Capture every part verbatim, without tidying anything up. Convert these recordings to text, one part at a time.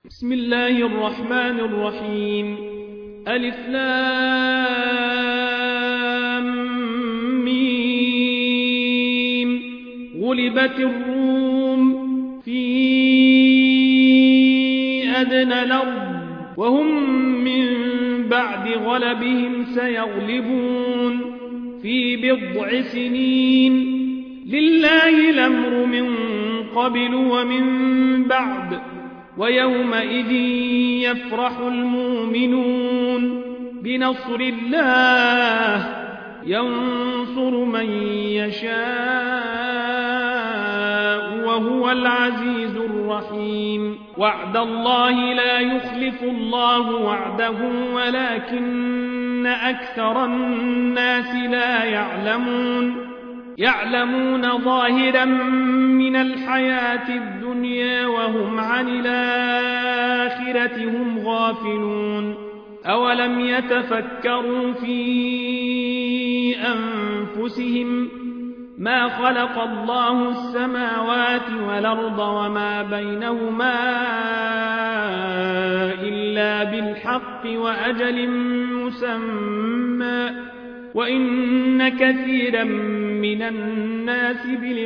بسم الله الرحمن الرحيم ألف لام ميم غلبت الروم في أدنى الأرض وهم من بعد غلبهم سيغلبون في بضع سنين لله الأمر من قبل ومن بعد ويومئذ يفرح المؤمنون بنصر الله ينصر من يشاء وهو العزيز الرحيم وعد الله لا يخلف الله وعده ولكن أكثر الناس لا يعلمون يعلمون ظاهرا من الحياة الدنيا وهم عن الآخرة هم غافلون أولم يتفكروا في أنفسهم ما خلق الله السماوات والأرض وما بينهما إلا بالحق وأجل مسمى وإن كثيرا من الناس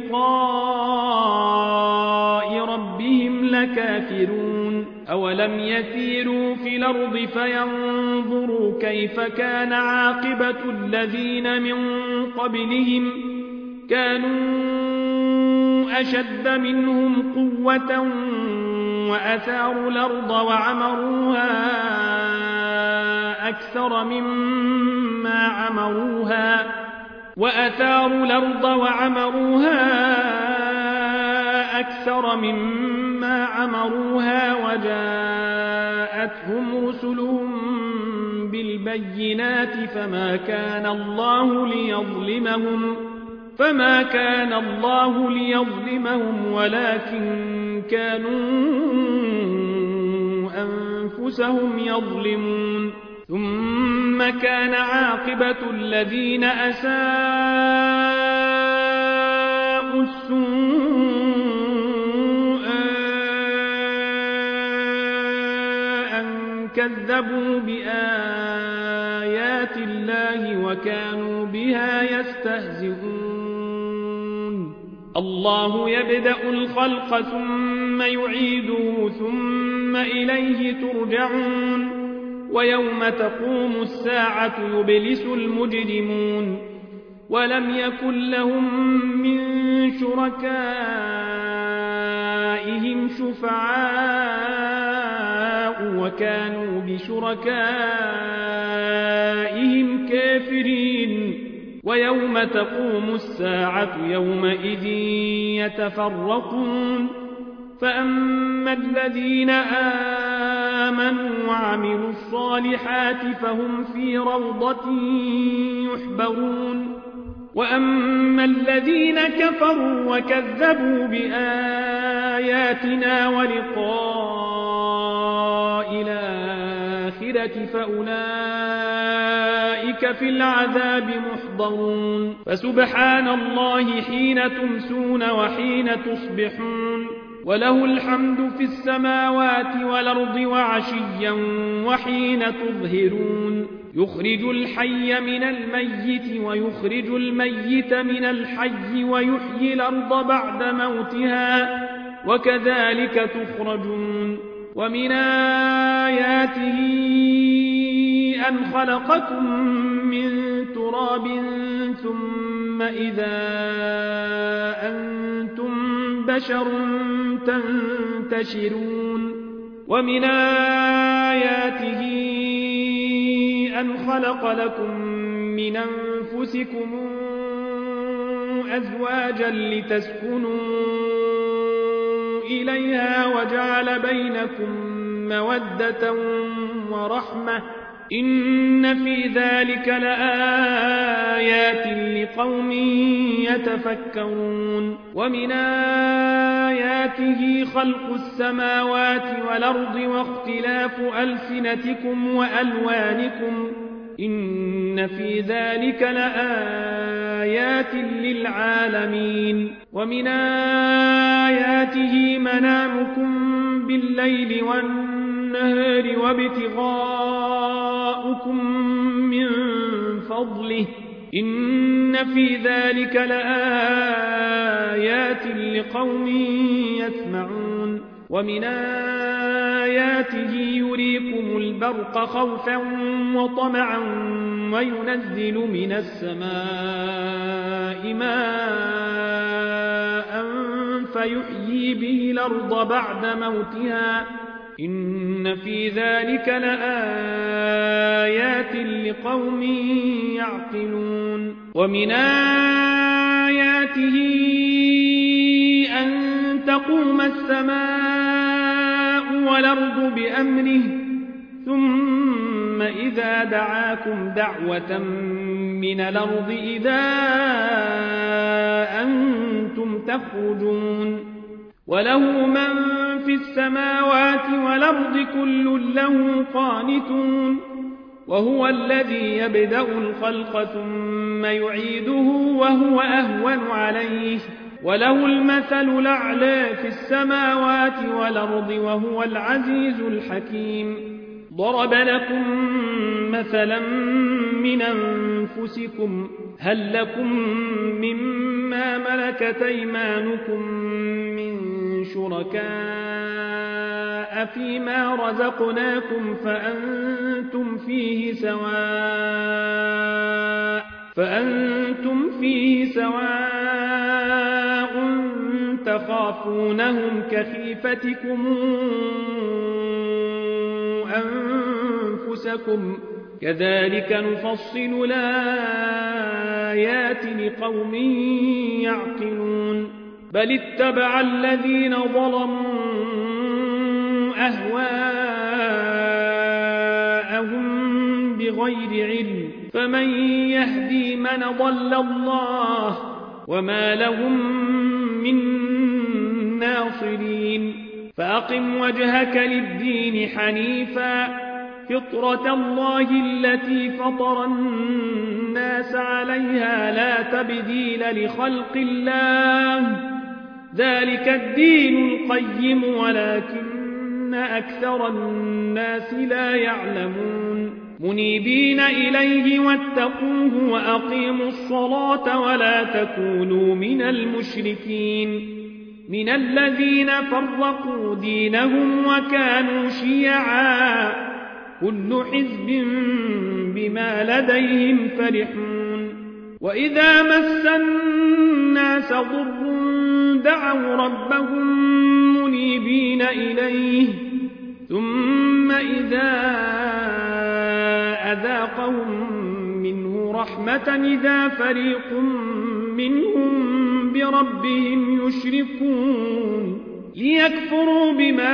بلقاء ربهم لكافرون أولم يسيروا في الأرض فينظروا كيف كان عاقبة الذين من قبلهم كانوا أشد منهم قوة وأثاروا الأرض وعمروها أكثر مما عمروها وأثاروا الأرض وعمروها أكثر مما عمروها وجاءتهم رسلهم بالبينات فما كان الله ليظلمهم فما كان الله ليظلمهم ولكن كانوا أنفسهم يظلمون ثم كان عاقبة الذين أساءوا السوء أن كذبوا بآيات الله وكانوا بها يستهزئون الله يبدأ الخلق ثم يعيده ثم إليه ترجعون ويوم تقوم الساعة يبلس المجرمون ولم يكن لهم من شركائهم شفعاء وكانوا بشركائهم كافرين ويوم تقوم الساعة يومئذ يتفرقون فأما الذين آمنوا وعملوا الصالحات فهم في روضة يحبرون وأما الذين كفروا وكذبوا بآياتنا ولقاء الآخرة فأولئك في العذاب محضرون فسبحان الله حين تمسون وحين تصبحون وله الحمد في السماوات والأرض وعشيا وحين تظهرون يخرج الحي من الميت ويخرج الميت من الحي ويحيي الأرض بعد موتها وكذلك تخرجون ومن آياته أن خلقكم من تراب ثم إذا أنتم بشر تنتشرون ومن آياته أن خلق لكم من أنفسكم أزواجا لتسكنوا إليها وجعل بينكم مودة ورحمة إن في ذلك لآيات لقوم يتفكرون ومن آياته خلق السماوات والأرض واختلاف ألسنتكم وألوانكم إن في ذلك لآيات للعالمين ومن آياته منامكم بالليل والنهار وابتغاؤكم من فضله إن في ذلك لآيات لقوم يسمعون ومن آياته يريكم البرق خوفا وطمعا وينزل من السماء ماء فيحيي به الأرض بعد موتها إن في ذلك لآيات لقوم يعقلون ومن آياته أن تقوم السماء والأرض بأمره ثم إذا دعاكم دعوة من الأرض إذا أنتم تخرجون وله من في السماوات والأرض كل له قانتون وهو الذي يبدأ الخلق ثم يعيده وهو أهون عليه وله المثل الأعلى في السماوات والأرض وهو العزيز الحكيم ضرب لكم مثلا من أنفسكم هل لكم مما ملكت أيمانكم من شركاء فيما رزقناكم فأنتم فيه سواء فأنتم فيه سواء تخافونهم كخيفتكم أنفسكم كذلك نفصل الآيات لقوم يعقلون بل اتبع الذين ظلموا أهواءهم بغير علم فمن يهدي من ضل الله وما لهم من ناصرين فأقم وجهك للدين حنيفا فطرة الله التي فطر الناس عليها لا تبديل لخلق الله ذلك الدين القيم ولكن أكثر الناس لا يعلمون منيبين إليه واتقوه وأقيموا الصلاة ولا تكونوا من المشركين من الذين فرقوا دينهم وكانوا شيعا كل حزب بما لديهم فرحون وإذا مس الناس ضر دعوا ربهم منيبين إليه ثم إذا أذاقهم منه رحمة إذا فريق منهم بربهم يشركون ليكفروا بما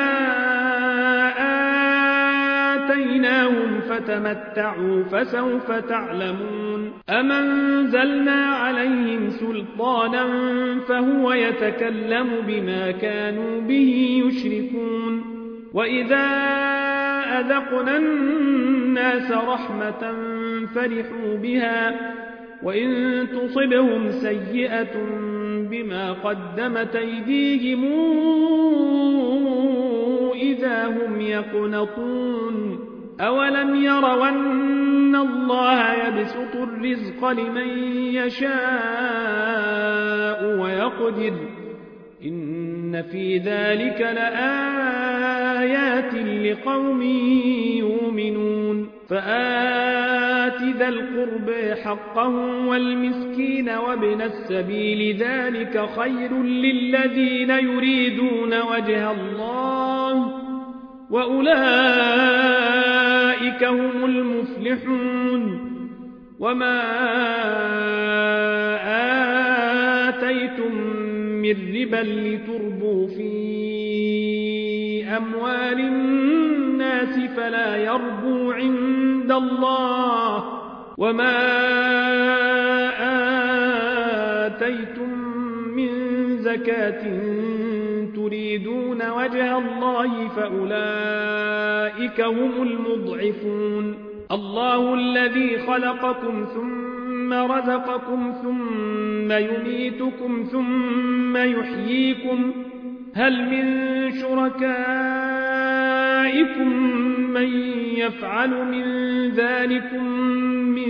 آتيناهم فتمتعوا فسوف تعلمون أم أنزلنا عليهم سلطانا فهو يتكلم بما كانوا به يشركون وإذا أذقنا الناس رحمة فرحوا بها وإن تصبهم سيئة بما قدمت أيديهم إذا هم يقنطون أولم يروا أن الله يبسط الرزق لمن يشاء ويقدر إن في ذلك لآيات لقوم يؤمنون فآت ذا القرب حقه والمسكين وابن السبيل ذلك خير للذين يريدون وجه الله وأولئك هم المفلحون وما آتيتم من ربا لتربوا في أموال الناس فلا يربو عند الله وما آتيتم من زكاة تريدون وجه الله فأولئك هم المضعفون الله الذي خلقكم ثم رزقكم ثم يميتكم ثم يحييكم هل من شركائكم من يفعل من ذلكم من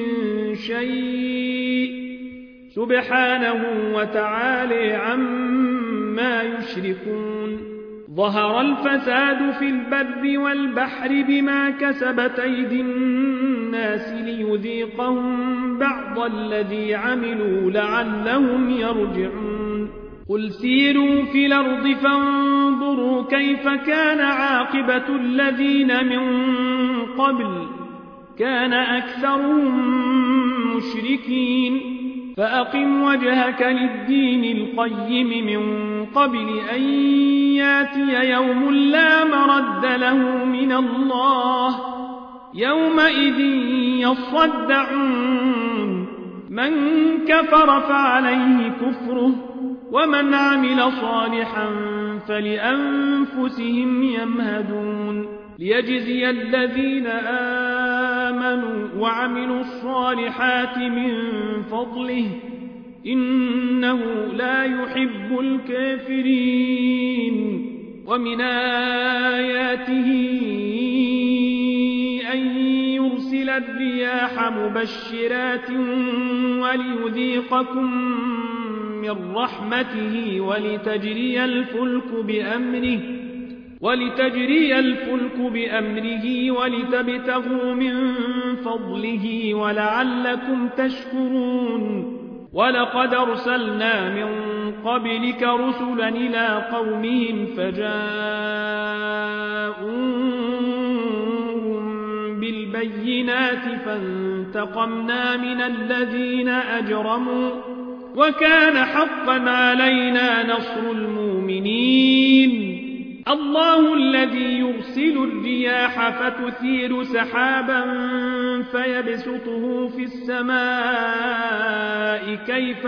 شيء سبحانه وتعالى عما يشركون ظهر الفساد في البر والبحر بما كسبت أيدي الناس ليذيقهم بعض الذي عملوا لعلهم يرجعون قل سيروا في الأرض فانظروا كيف كان عاقبة الذين من قبل كان أكثرهم مشركين فأقم وجهك للدين القيم من قبل أن ياتي يوم لا مرد له من الله يومئذ يصدعون من كفر فعليه كفره ومن عمل صالحا فلأنفسهم يمهدون ليجزي الذين آمنوا وعملوا الصالحات من فضله إنه لا يحب الكافرين ومن آياته أن يرسل الرياح مبشرات وليذيقكم من رحمته ولتجري الفلك بأمره ولتجري الفلك بأمره ولتبتغوا من فضله ولعلكم تشكرون ولقد أرسلنا من قبلك رسلا إلى قومهم فجاءوهم بالبينات فانتقمنا من الذين أجرموا وكان حقا علينا نصر المؤمنين الله الذي يرسل الرياح فتثير سحابا فيبسطه في السماء كيف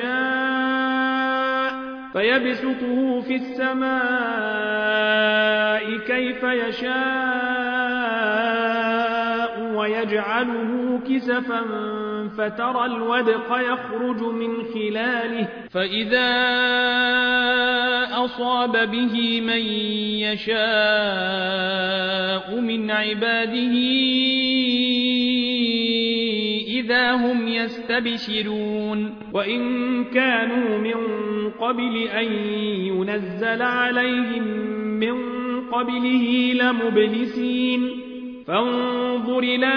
يشاء فيبسطه في السماء كيف يشاء ويجعله كسفا فترى الودق يخرج من خلاله فإذا أصاب به من يشاء من عباده إذا هم يستبشرون وإن كانوا من قبل أن ينزل عليهم من قبله لمبلسين فانظر إلى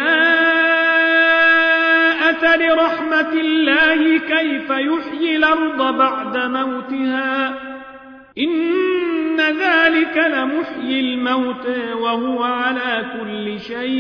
أثر رحمة الله كيف يحيي الأرض بعد موتها إن ذلك لمحيي الموت وهو على كل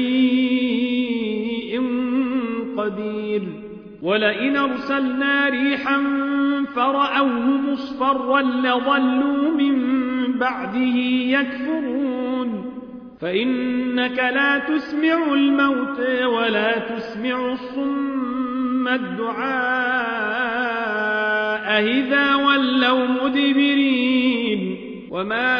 شيء قدير ولئن أرسلنا ريحا فرأوه مصفرا لظلوا من بعده يكفرون فإنك لا تسمع الموت ولا تسمع الصم الدعاء إذا ولوا مدبرين وما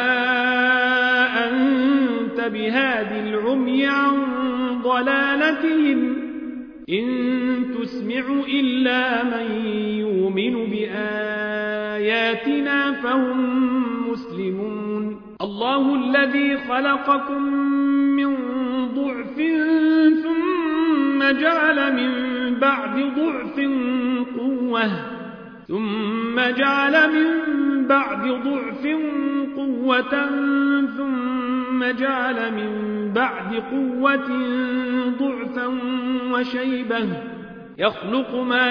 أنت بهاد العمي عن ضلالتهم إن تسمع إلا من يؤمن بآياتنا فهم مسلمون الله الذي خلقكم من ضعف ثم جعل من بعد ضعف قوة ثم جعل من بعد ضعف قوة ثم جعل من بعد قوة ضعفا وشيبة يخلق ما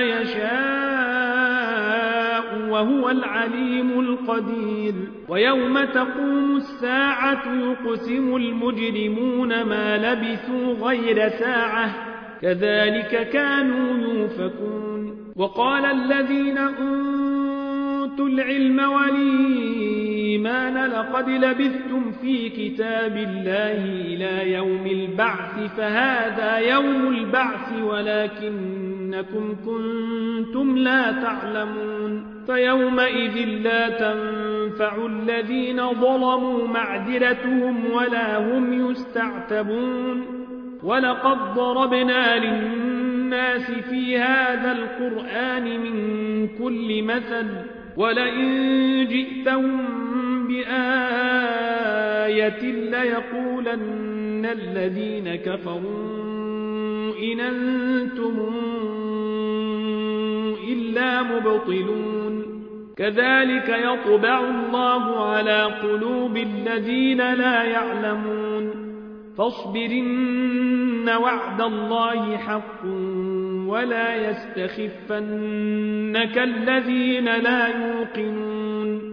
يشاء وهو العليم القدير ويوم تقوم الساعة يقسم المجرمون ما لبثوا غير ساعة كذلك كانوا يوفكون وقال الذين أوتوا العلم والإيمان لقد لبثتم في كتاب الله إلى يوم البعث فهذا يوم البعث ولكنكم كنتم لا تعلمون فيومئذ لا تنفع الذين ظلموا معذرتهم ولا هم يستعتبون ولقد ضربنا للناس في هذا القرآن من كل مثل ولئن جئتهم بآية ليقولن الذين كفروا إن أنتم إلا مبطلون كذلك يطبع الله على قلوب الذين لا يعلمون فاصبرن وعد الله حق ولا يستخفنك الذين لا يوقنون